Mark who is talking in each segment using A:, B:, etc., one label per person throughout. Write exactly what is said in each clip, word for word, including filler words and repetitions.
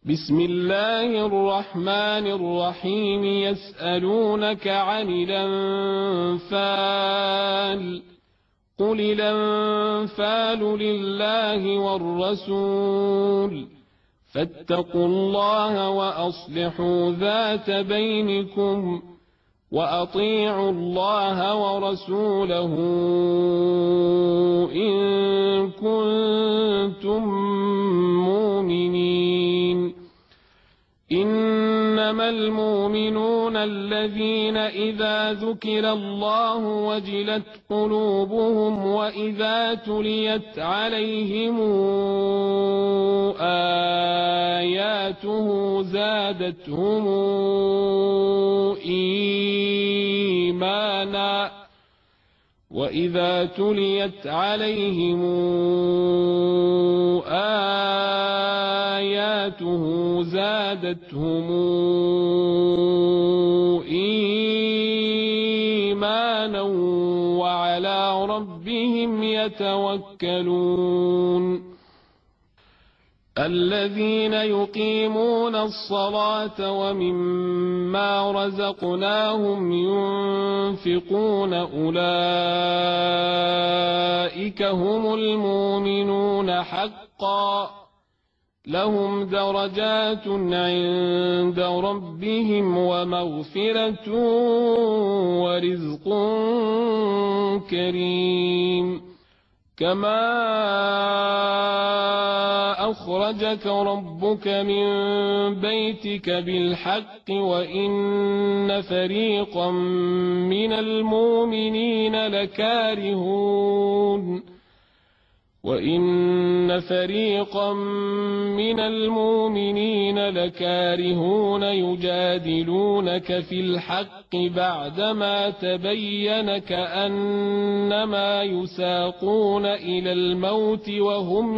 A: بسم الله الرحمن الرحيم يسألونك عن الأنفال قل الأنفال لله والرسول فاتقوا الله وأصلحوا ذات بينكم وأطيعوا الله ورسوله إن كنتم مؤمنين إنما المؤمنون الذين إذا ذكر الله وجلت قلوبهم وإذا تليت عليهم آياته زادتهم إيمانا وإذا تليت عليهم آياته زادتهم إيمانا وعلى ربهم يتوكلون الذين يقيمون الصلاة ومما رزقناهم ينفقون أولئك هم المؤمنون حقا لهم درجات عند ربهم ومغفرة ورزق كريم كما أخرجك ربك من بيتك بالحق وإن فريقا من المؤمنين لكارهون وإن فريقا من المؤمنين لكارهون يجادلونك في الحق بعدما تبين كأنما يساقون إلى الموت وهم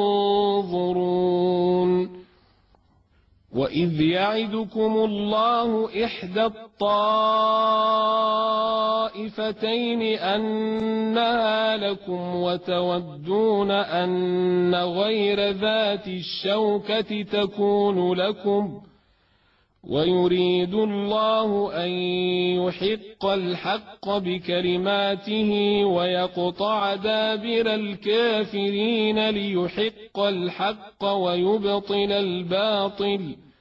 A: ينظرون وإذ يعدكم الله إحدى الطائفتين أنها لكم وتودون أن غير ذات الشوكة تكون لكم ويريد الله أن يحق الحق بكلماته ويقطع دابر الكافرين ليحق الحق ويبطل الباطل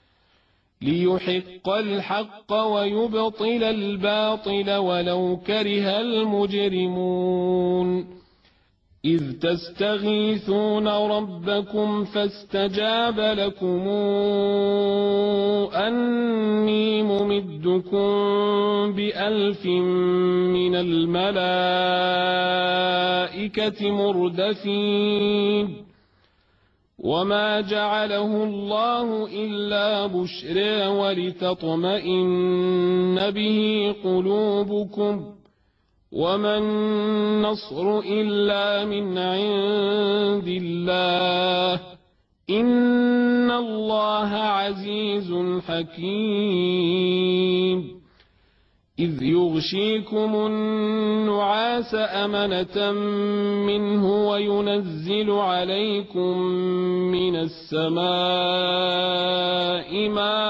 A: ليحق الحق ويبطل الباطل ولو كره المجرمون إذ تستغيثون ربكم فاستجاب لكم أني ممدكم بألف من الملائكة مردفين وما جعله الله إلا بشرى ولتطمئن به قلوبكم وما النصر إلا من عند الله إن الله عزيز حكيم إذ يغشيكم النعاس أمنة منه وينزل عليكم من السماء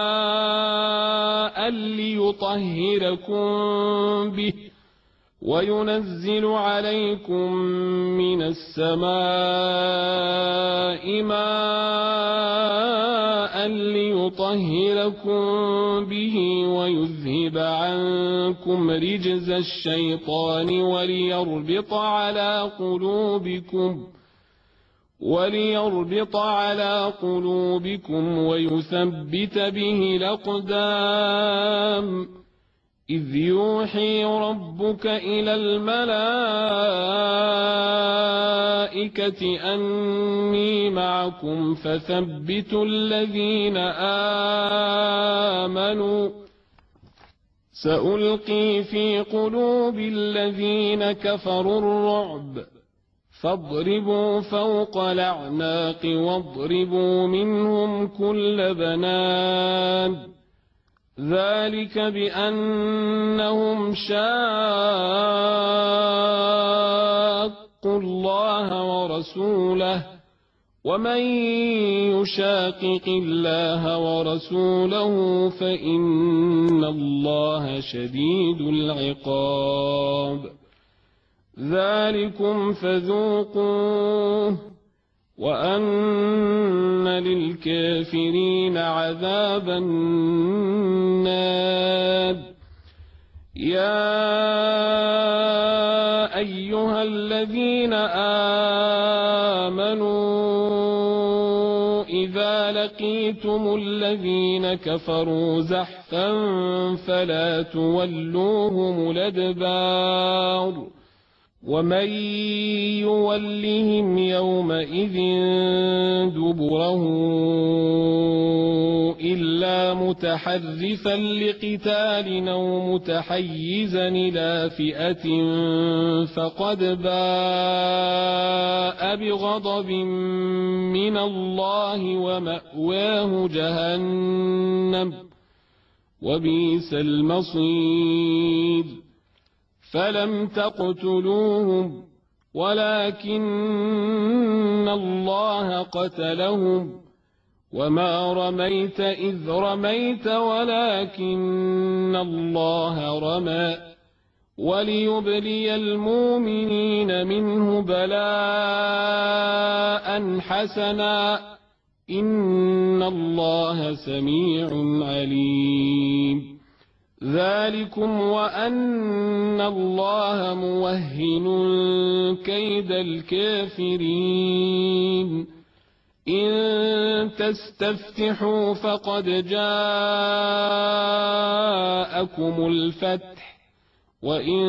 A: ماء ليطهركم به وينزل عليكم من السماء ماء ليطهركم به ويذهب عنكم رجز الشيطان وليربط على قلوبكم وليربط على قلوبكم ويثبت به الأقدام إذ يوحي ربك إلى الملائكة أني معكم فثبتوا الذين آمنوا سألقي في قلوب الذين كفروا الرعب فاضربوا فوق الأعناق واضربوا منهم كل بنان ذلك بأنهم شاقوا الله ورسوله ومن يشاقق الله ورسوله فإن الله شديد العقاب ذلكم فذوقوه وأن للكافرين عذاب النار يا أيها الذين آمنوا إذا لقيتم الذين كفروا زحفا فلا تولوهم الأدبار ومن يولهم يومئذ دبره إلا متحرفا لقتال أو متحيزا إلى فئة فقد باء بغضب من الله ومأواه جهنم وبئس المصير فلم تقتلوهم ولكن الله قتلهم وما رميت إذ رميت ولكن الله رمى وليبلي المؤمنين منه بلاء حسنا إن الله سميع عليم ذلكم وأن الله موهن كيد الكافرين إن تستفتحوا فقد جاءكم الفتح وإن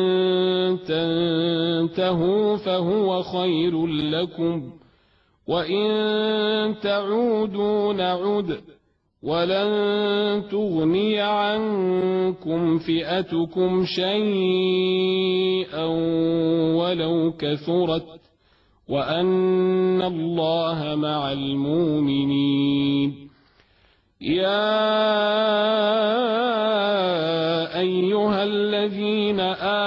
A: تنتهوا فهو خير لكم وإن تعودوا نعد ولن تغني عنكم فئتكم شيئا ولو كثرت وأن الله مع المؤمنين يا أيها الذين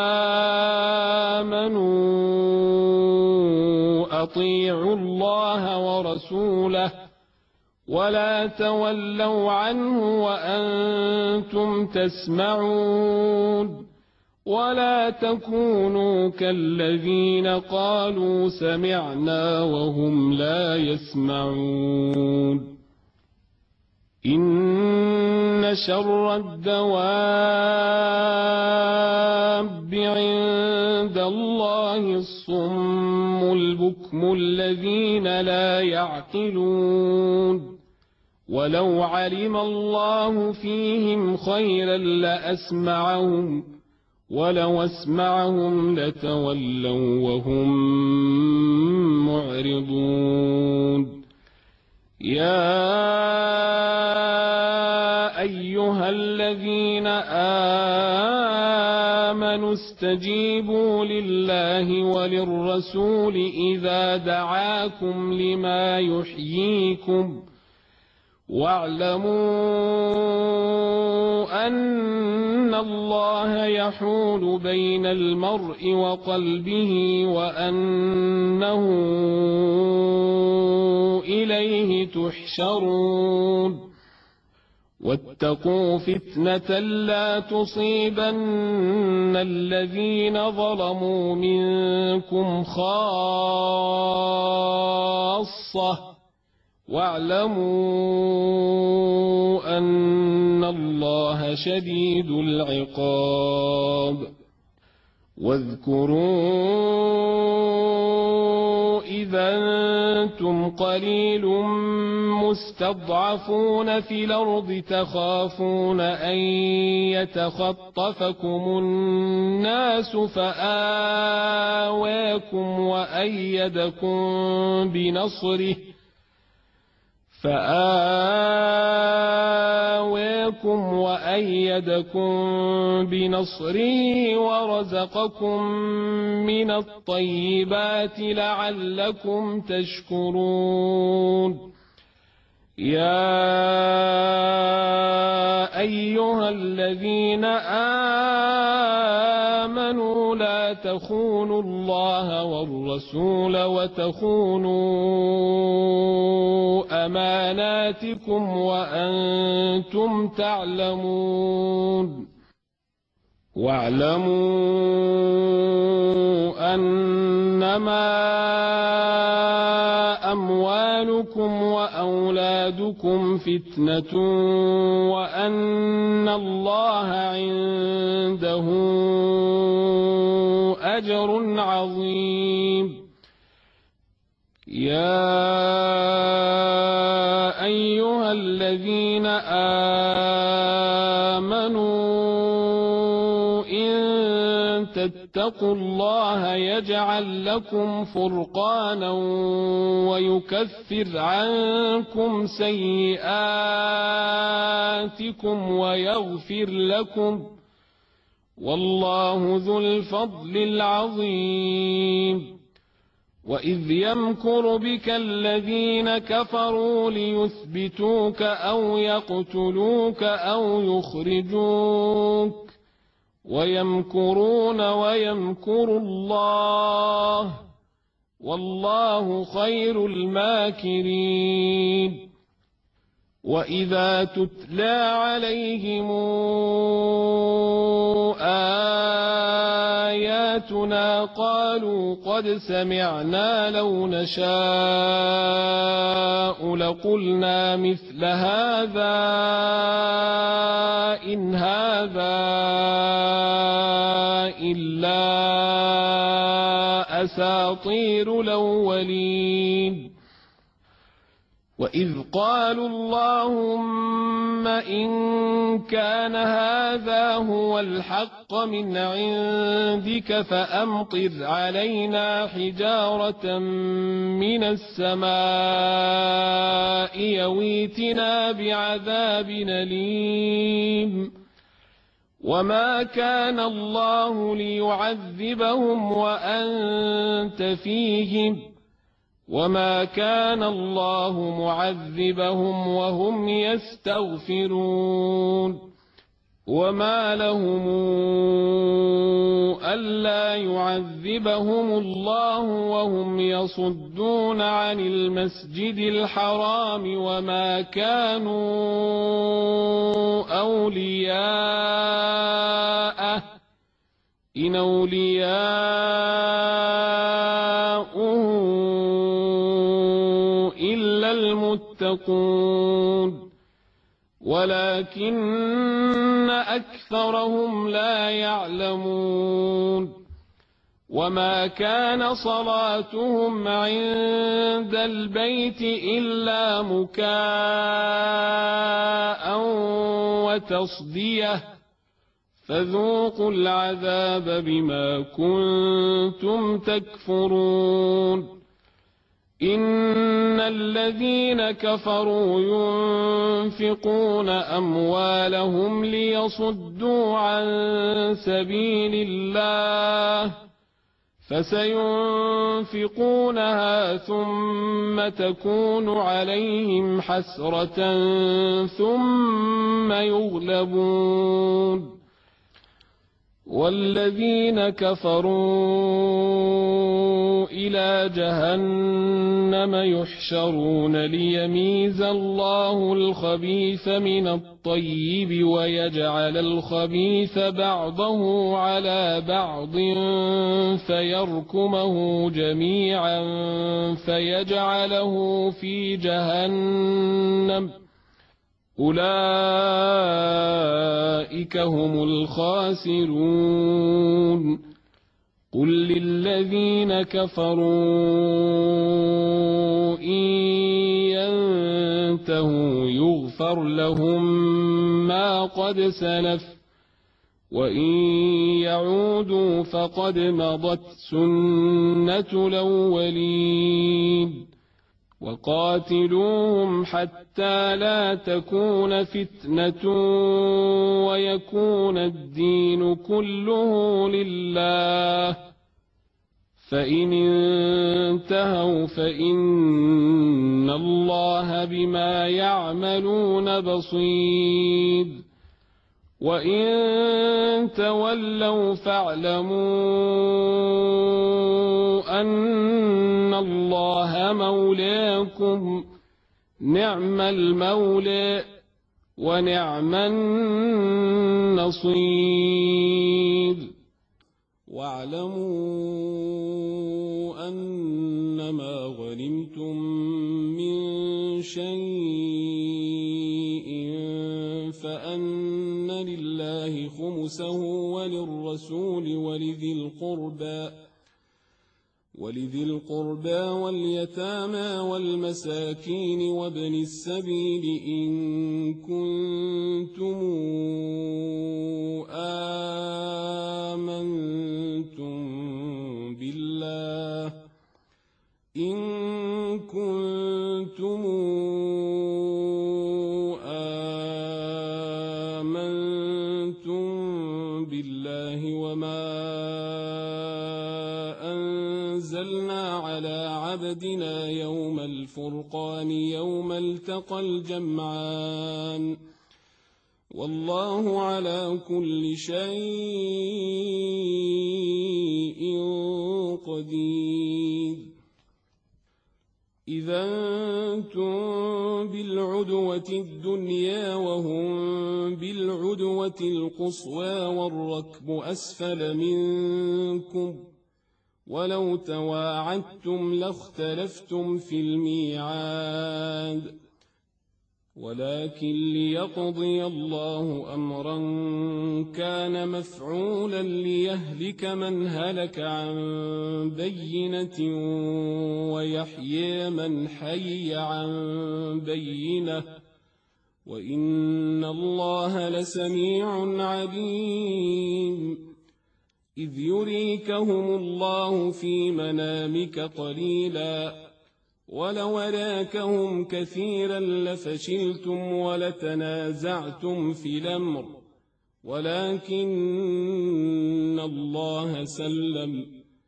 A: آمنوا أطيعوا الله ورسوله ولا تولوا عنه وأنتم تسمعون ولا تكونوا كالذين قالوا سمعنا وهم لا يسمعون إن شر الدواب عند الله الصم البكم الذين لا يعقلون ولو علم الله فيهم خيرا لأسمعهم ولو أسمعهم لتولوا وهم معرضون يا أيها الذين آمنوا استجيبوا لله وللرسول إذا دعاكم لما يحييكم واعلموا أن الله يحول بين المرء وقلبه وأنه إليه تحشرون واتقوا فتنة لا تصيبن الذين ظلموا منكم خاصة واعلموا أن الله شديد العقاب واذكروا إذا أنتم قليل مستضعفون في الأرض تخافون أن يتخطفكم الناس فآواكم وأيدكم بنصره فآواكم وأيدكم بنصره ورزقكم من الطيبات لعلكم تشكرون يا أيها الذين آمنوا لا تخونوا الله والرسول وتخونوا أماناتكم وأنتم تعلمون واعلموا أنما أموالكم وأولادكم فتنة وأن الله عنده أجر عظيم. يا أيها الذين آمنوا اتقوا الله يجعل لكم فرقانا ويكفر عنكم سيئاتكم ويغفر لكم والله ذو الفضل العظيم. وإذ يمكر بك الذين كفروا ليثبتوك أو يقتلوك أو يخرجوك ويمكرون ويمكر الله والله خير الماكرين. وإذا تتلى عليهم آياتنا قالوا قد سمعنا لو نشاء لقلنا مثل هذا إن هذا إلا أساطير الأولين. وإذ قالوا اللهم إن كان هذا هو الحق من عندك فأمطر علينا حجارة من السماء يويتنا بعذاب أليم. وما كان الله ليعذبهم وأنت فيهم وما كان الله معذبهم وهم يستغفرون. وما لهم ألا يعذبهم الله وهم يصدون عن المسجد الحرام وما كانوا أولياءه إن أولياؤه إلا المتقون ولكن أكثرهم لا يعلمون. وما كان صلاتهم عند البيت إلا مكاء وتصدية فذوقوا العذاب بما كنتم تكفرون. إن الذين كفروا ينفقون أموالهم ليصدوا عن سبيل الله فسينفقونها ثم تكون عليهم حسرة ثم يغلبون والذين كفروا إلى جهنم يحشرون ليميز الله الخبيث من الطيب ويجعل الخبيث بعضه على بعض فيركمه جميعا فيجعله في جهنم أولئك هم الخاسرون. قل للذين كفروا إن ينتهوا يغفر لهم ما قد سلف وإن يعودوا فقد مضت سنة الأولين. وقاتلوهم حتى لا تكون فتنة ويكون الدين كله لله فإن انتهوا فإن الله بما يعملون بصير. وإن تولوا فاعلموا أن الله مولاكم نعم المولى ونعم النصير.
B: واعلموا أنما غنمتم من شيء فأن لله خمسه وللرسول ولذي القربى ولذي القربى واليتامى والمساكين وابن السبيل إن كنتم آمنتم بالله إن كنتم آمنتم بالله وما أنزلنا على عبدنا يوم الفرقان يوم التقى الجمعان والله على كل شيء قدير. إذا أنتم بالعدوة الدنيا وهم بالعدوة القصوى والركب أسفل منكم ولو تواعدتم لاختلفتم في الميعاد ولكن ليقضي الله أمرا كان مفعولا ليهلك من هلك عن بينة ويحيي من حي عن بينة وإن الله لسميع عليم. إذ يريكهم الله في منامك قليلا ولو أراكهم كثيرا لفشلتم ولتنازعتم في الأمر ولكن الله سلم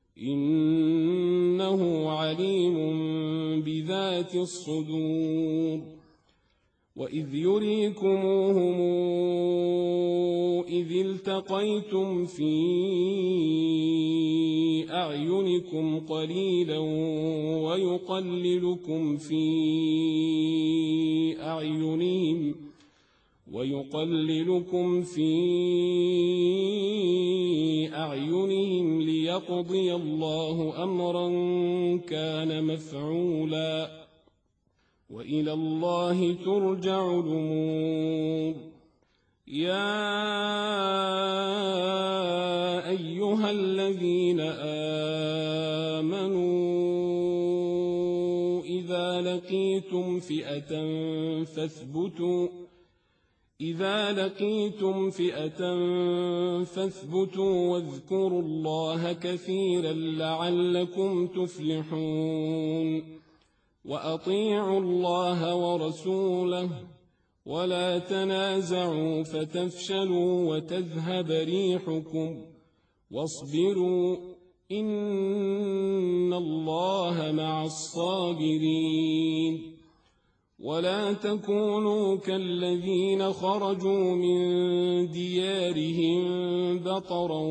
B: إنه عليم بذات الصدور. وإذ يريكموهم إذ التقيتم في أعينكم قليلا ويقللكم في أعينهم ويقللكم في أعينهم ليقضي الله أمرا كان مفعولا وإلى الله ترجع الأمور. يا أيها الذين آمنوا إذا لقيتم فئة فاثبتوا إذا لقيتم فئة فاثبتوا واذكروا الله كثيرا لعلكم تفلحون. وأطيعوا الله ورسوله ولا تنازعوا فتفشلوا وتذهب ريحكم واصبروا إن الله مع الصابرين. ولا تكونوا كالذين خرجوا من ديارهم بطرا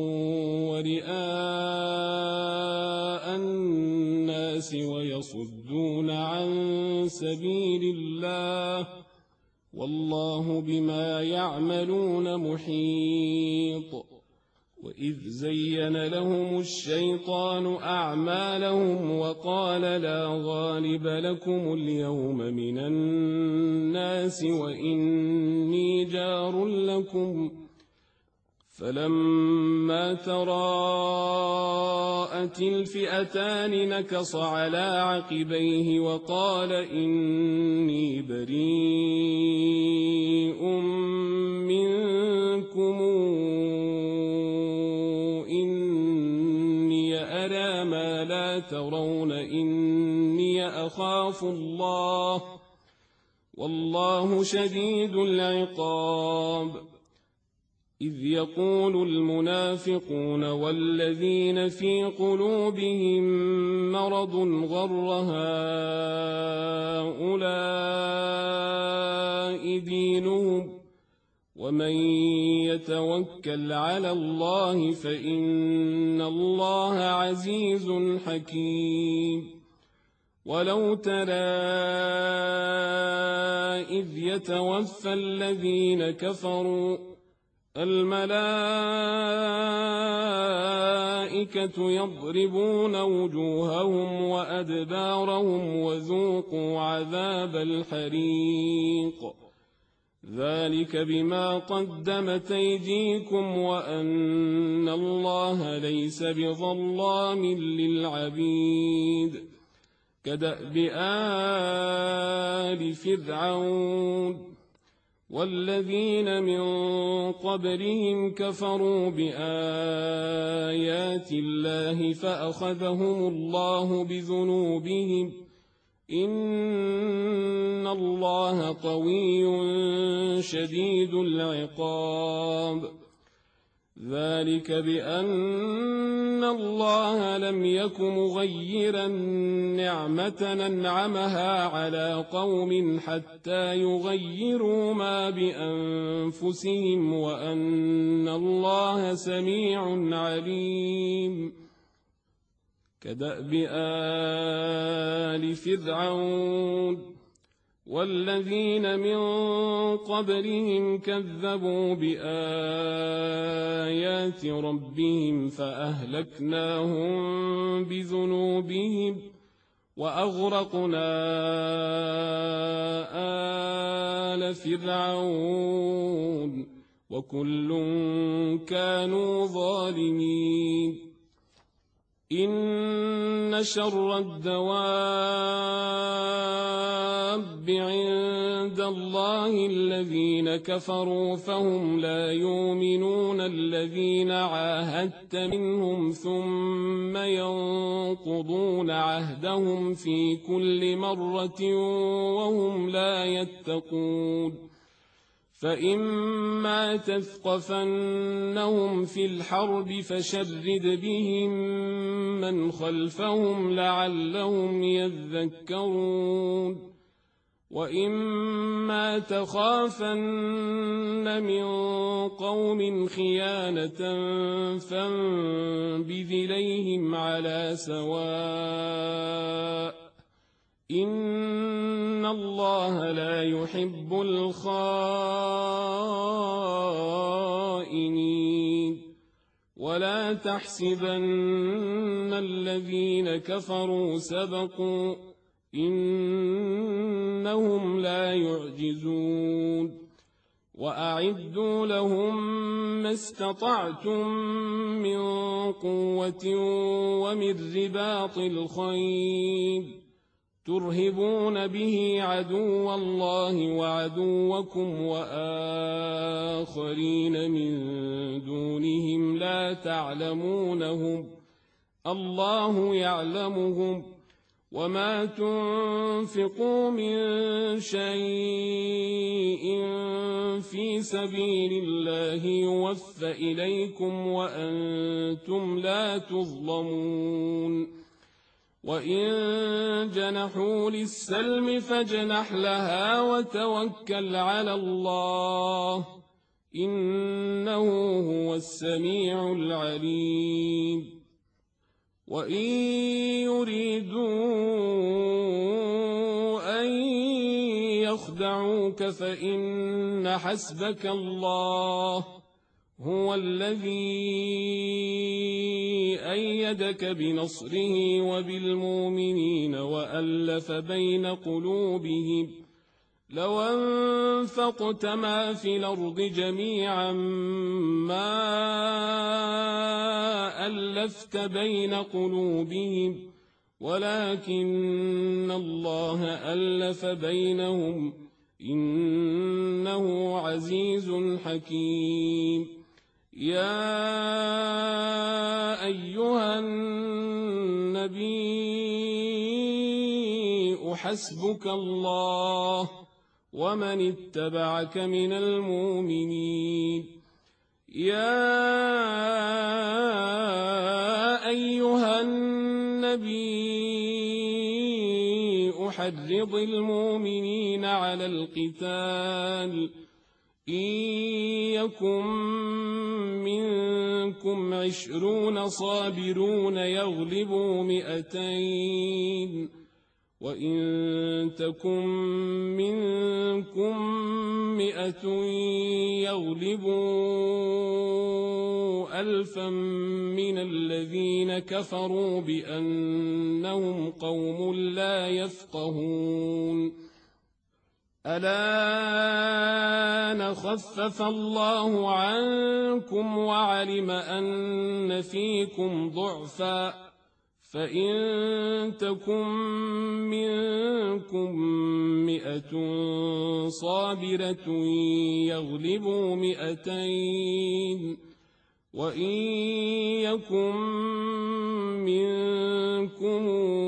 B: ورئاء الناس ويصدون عن سبيل الله والله بما يعملون محيط. وإذ زين لهم الشيطان أعمالهم وقال لا غالب لكم اليوم من الناس وإني جار لكم فلما تراءت الفئتان نكص على عقبيه وقال إني بريء منكم إني أرى ما لا ترون إني أخاف الله والله شديد العقاب. إذ يقول المنافقون والذين في قلوبهم مرض غر هؤلاء دينهم ومن يتوكل على الله فإن الله عزيز حكيم ولو ترى إذ يتوفى الذين كفروا الملائكة يضربون وجوههم وأدبارهم وذوقوا عذاب الحريق ذلك بما قدمت أيديكم وأن الله ليس بظلام للعبيد كدأب آل فرعون والذين من قبلهم كفروا بآيات الله فأخذهم الله بذنوبهم إن الله قوي شديد العقاب ذلك بأن الله لم يك مغيرا نعمة أنعمها على قوم حتى يغيروا ما بأنفسهم وأن الله سميع عليم كدأب آل فرعون والذين من قبلهم كذبوا بآيات ربهم فأهلكناهم بذنوبهم وأغرقنا آل فرعون وكل كانوا ظالمين إن شر الدواب عند الله الذين كفروا فهم لا يؤمنون الذين عاهدت منهم ثم ينقضون عهدهم في كل مرة وهم لا يتقون فإما تثقفنهم في الحرب فشرد بهم من خلفهم لعلهم يذكرون وإما تخافن من قوم خيانة فانبذ إليهم على سواء إن الله لا يحب الخائنين ولا تحسبن الذين كفروا سبقوا إنهم لا يعجزون وأعدوا لهم ما استطعتم من قوة ومن رباط الخيل ترهبون به عدو الله وعدوكم وآخرين من دونهم لا تعلمونهم الله يعلمهم وما تنفقوا من شيء في سبيل الله يوفى إليكم وأنتم لا تظلمون وإن جنحوا للسلم فاجنح لها وتوكل على الله إنه هو السميع العليم وإن يريدوا أن يخدعوك فإن حسبك الله هو الذي أيدك بنصره وبالمؤمنين وألف بين قلوبهم لو أنفقت ما في الأرض جميعا ما ألفت بين قلوبهم ولكن الله ألف بينهم إنه عزيز حكيم يا أيها النبي حسبك الله ومن اتبعك من المؤمنين يا أيها النبي حرض المؤمنين على القتال إن يكن منكم عشرون صابرون يغلبوا مئتين وإن تكن منكم مئة يغلبوا ألفا من الذين كفروا بأنهم قوم لا يفقهون الآن خفف الله عنكم وعلم أن فيكم ضعفا فإن تكن منكم مئة صابرة يغلبوا مئتين وإن يكن منكم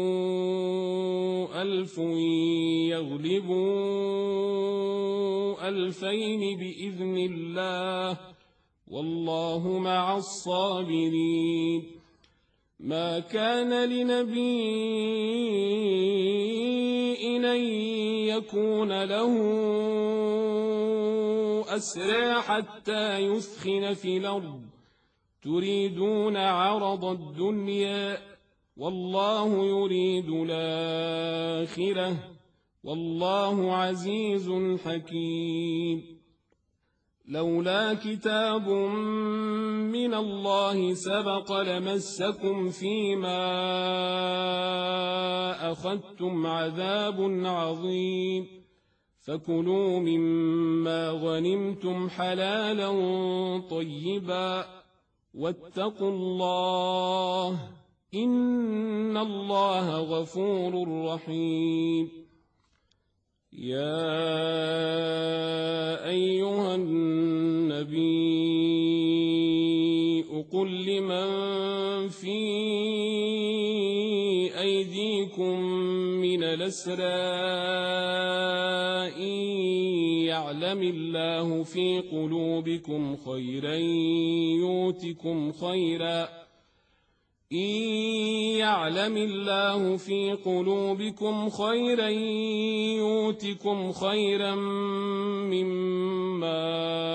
B: ألف يغلبوا ألفين بإذن الله والله مع الصابرين ما كان لنبي أن يكون له أسرى حتى يثخن في الأرض تريدون عرض الدنيا والله يريد الآخرة والله عزيز حكيم لولا كتاب من الله سبق لمسكم فيما أخذتم عذاب عظيم فكلوا مما غنمتم حلالا طيبا واتقوا الله إن الله غفور رحيم يا أيها النبي قل لمن في أيديكم من الأسرى إن يعلم الله في قلوبكم خيرا يؤتكم خيرا إن يعلم الله في قلوبكم خيرا يؤتكم خيرا مما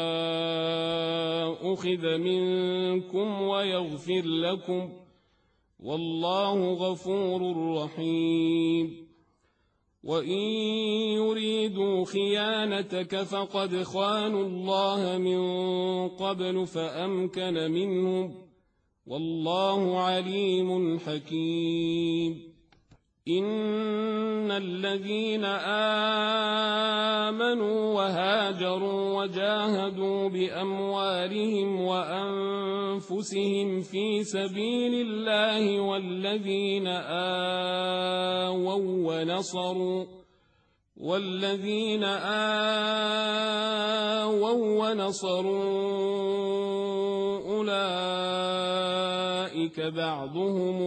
B: أخذ منكم ويغفر لكم والله غفور رحيم وإن يريدوا خيانتك فقد خانوا الله من قبل فأمكن منهم والله عليم حكيم إن الذين آمنوا وهاجروا وجاهدوا بأموالهم وأنفسهم في سبيل الله والذين آووا ونصروا والذين آووا ونصروا أولئك بعضهم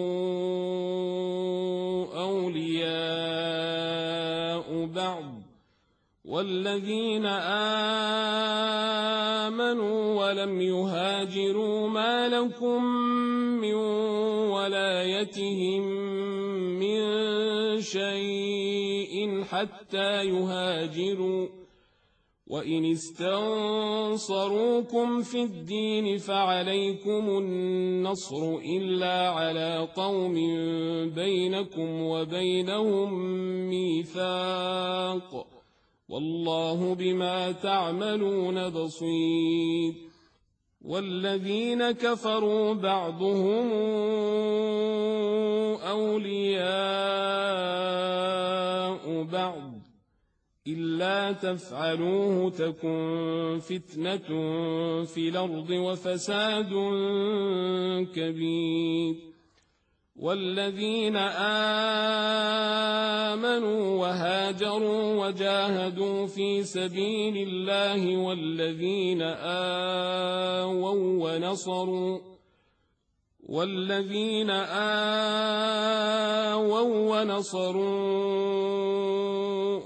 B: أولياء بعض والذين آمنوا ولم يهاجروا ما لكم من ولايتهم من شيء حتى يهاجروا وإن استنصروكم في الدين فعليكم النصر إلا على قوم بينكم وبينهم ميثاق والله بما تعملون بصير والذين كفروا بعضهم أولياء بعض إلا تفعلوه تكن فتنة في الأرض وفساد كبير والذين آمنوا وهاجروا وجاهدوا في سبيل الله والذين آووا ونصروا والذين آووا ونصروا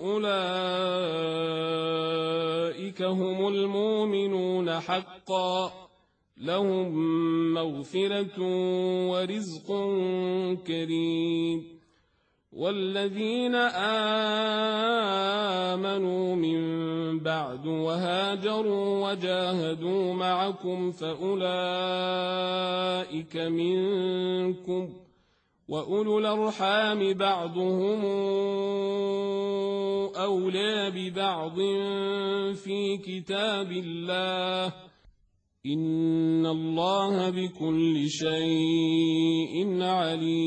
B: أولئك هم المؤمنون حقا لهم مغفرة ورزق كريم والذين آمنوا من بعد وهاجروا وجاهدوا معكم فأولئك منكم، وأولو الأرحام بعضهم أولى ببعض في كتاب الله، إن الله بكل شيء عليم.